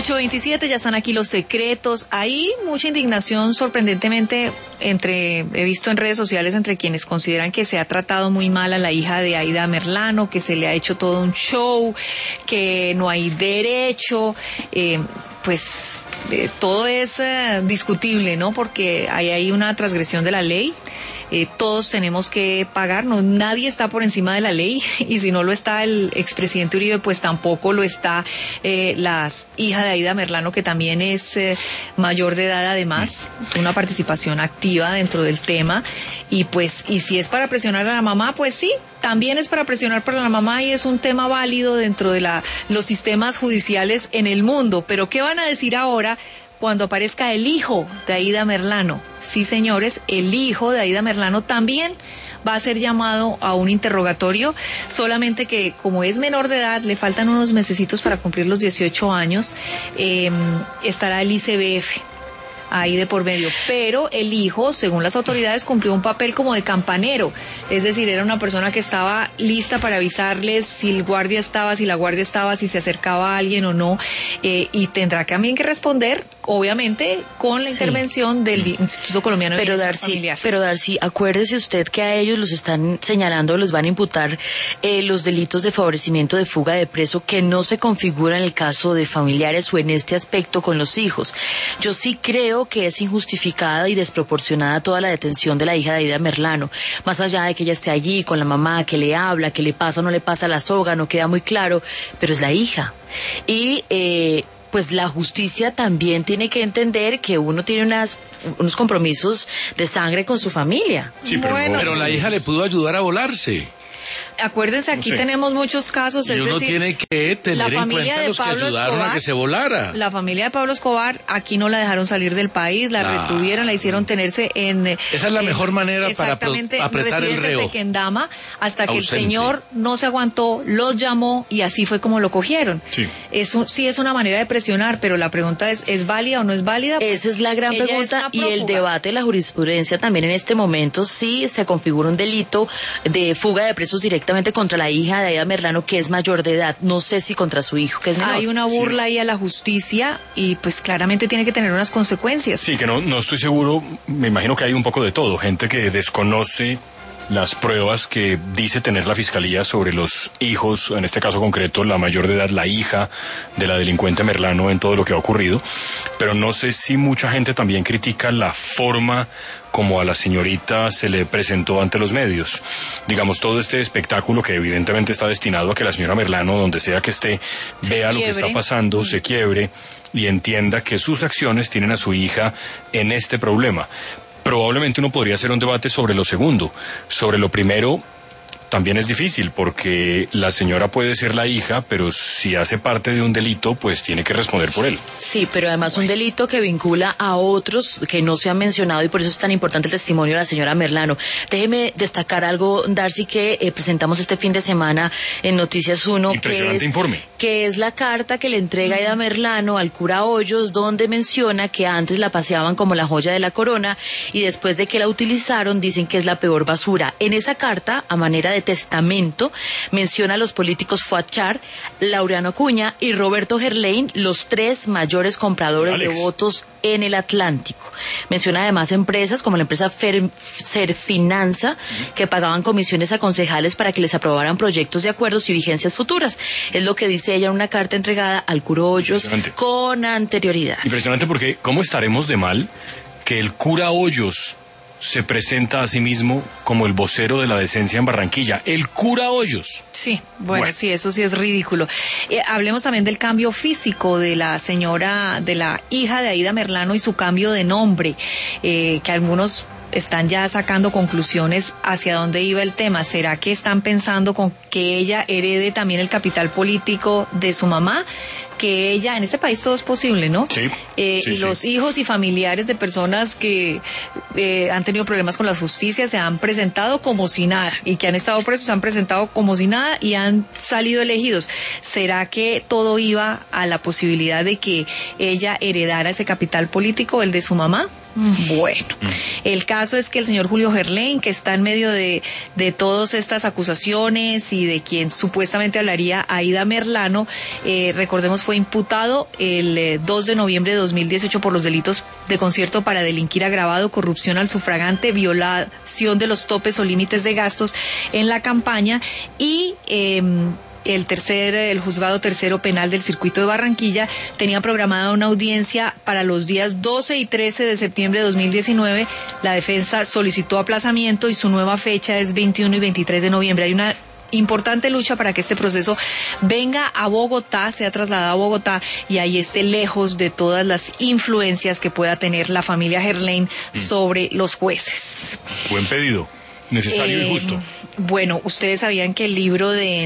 8:27, ya están aquí los secretos. Hay mucha indignación, sorprendentemente, he visto en redes sociales entre quienes consideran que se ha tratado muy mal a la hija de Aida Merlano, que se le ha hecho todo un show, que no hay derecho, todo es discutible, ¿no? Porque hay una transgresión de la ley. Todos tenemos que pagar, nadie está por encima de la ley, y si no lo está el expresidente Uribe, pues tampoco lo está la hija de Aida Merlano, que también es mayor de edad, además, una participación activa dentro del tema, y si es para presionar a la mamá, pues sí, también es para presionar para la mamá, y es un tema válido dentro de los sistemas judiciales en el mundo. Pero ¿qué van a decir ahora cuando aparezca el hijo de Aida Merlano? Sí, señores, el hijo de Aida Merlano también va a ser llamado a un interrogatorio, solamente que como es menor de edad, le faltan unos mesecitos para cumplir los 18 años, estará el ICBF ahí de por medio, pero el hijo, según las autoridades, cumplió un papel como de campanero, es decir, era una persona que estaba lista para avisarles si la guardia estaba, si se acercaba a alguien o no, y tendrá también que responder, obviamente, con la intervención del Instituto Colombiano de Bienestar Familiar. Pero Darcy, acuérdese usted que a ellos los están señalando, les van a imputar los delitos de favorecimiento de fuga de preso que no se configuran en el caso de familiares o en este aspecto con los hijos. Yo sí creo que es injustificada y desproporcionada toda la detención de la hija de Aida Merlano, más allá de que ella esté allí con la mamá, que le habla, que le pasa o no le pasa la soga, no queda muy claro, pero es la hija. Y pues la justicia también tiene que entender que uno tiene unos compromisos de sangre con su familia. Sí, pero la hija le pudo ayudar a volarse. Acuérdense, aquí tenemos muchos casos, y uno tiene que tener en cuenta los que ayudaron a que se volara. La familia de Pablo Escobar, aquí no la dejaron salir del país, la retuvieron, la hicieron tenerse en... Esa es la mejor manera para apretar el reo. De Kendama, hasta que el señor no se aguantó, los llamó y así fue como lo cogieron. Sí. Sí es una manera de presionar, pero la pregunta es válida o no es válida. Pues esa es la gran pregunta, y el debate de la jurisprudencia también en este momento, sí se configura un delito de fuga de presos directamente contra la hija de Aida Merlano, que es mayor de edad, no sé si contra su hijo, que es menor. Hay una burla ahí a la justicia y pues claramente tiene que tener unas consecuencias. Sí, que no estoy seguro, me imagino que hay un poco de todo, gente que desconoce las pruebas que dice tener la fiscalía sobre los hijos, en este caso concreto la mayor de edad, la hija de la delincuente Merlano, en todo lo que ha ocurrido, pero no sé si mucha gente también critica la forma como a la señorita se le presentó ante los medios. Digamos, todo este espectáculo que evidentemente está destinado a que la señora Merlano, donde sea que esté, vea lo que está pasando, se quiebre y entienda que sus acciones tienen a su hija en este problema. Probablemente uno podría hacer un debate sobre lo segundo. Sobre lo primero, también es difícil, porque la señora puede ser la hija, pero si hace parte de un delito, pues tiene que responder por él. Sí, pero además un delito que vincula a otros que no se han mencionado, y por eso es tan importante el testimonio de la señora Merlano. Déjeme destacar algo, Darcy, que presentamos este fin de semana en Noticias 1. Impresionante informe. Que es la carta que le entrega Aida Merlano al cura Hoyos, donde menciona que antes la paseaban como la joya de la corona, y después de que la utilizaron dicen que es la peor basura. En esa carta, a manera de testamento, menciona a los políticos Fuad Char, Laureano Acuña y Roberto Gerlain, los 3 mayores compradores de votos en el Atlántico. Menciona además empresas como la empresa Serfinanza, que pagaban comisiones a concejales para que les aprobaran proyectos de acuerdos y vigencias futuras. Es lo que dice ella en una carta entregada al cura Hoyos con anterioridad. Impresionante, porque ¿cómo estaremos de mal que el cura Hoyos se presenta a sí mismo como el vocero de la decencia en Barranquilla? El cura Hoyos. Sí, bueno, sí, eso sí es ridículo. Hablemos también del cambio físico de la señora, de la hija de Aida Merlano, y su cambio de nombre, que algunos están ya sacando conclusiones hacia dónde iba el tema. ¿Será que están pensando con que ella herede también el capital político de su mamá? Que ella, en este país todo es posible, ¿no? Sí. Y los hijos y familiares de personas que han tenido problemas con la justicia se han presentado como si nada, y que han estado presos se han presentado como si nada y han salido elegidos. ¿Será que todo iba a la posibilidad de que ella heredara ese capital político, el de su mamá? Bueno, el caso es que el señor Julio Gerlain, que está en medio de todas estas acusaciones y de quien supuestamente hablaría Aida Merlano, recordemos fue imputado el 2 de noviembre de 2018 por los delitos de concierto para delinquir agravado, corrupción al sufragante, violación de los topes o límites de gastos en la campaña y el juzgado tercero penal del circuito de Barranquilla tenía programada una audiencia para los días 12 y 13 de septiembre de 2019. La defensa solicitó aplazamiento y su nueva fecha es 21 y 23 de noviembre. Hay una importante lucha para que este proceso venga a Bogotá, sea trasladado a Bogotá y ahí esté lejos de todas las influencias que pueda tener la familia Gerlain sobre los jueces. Buen pedido, necesario y justo. Bueno, ustedes sabían que el libro de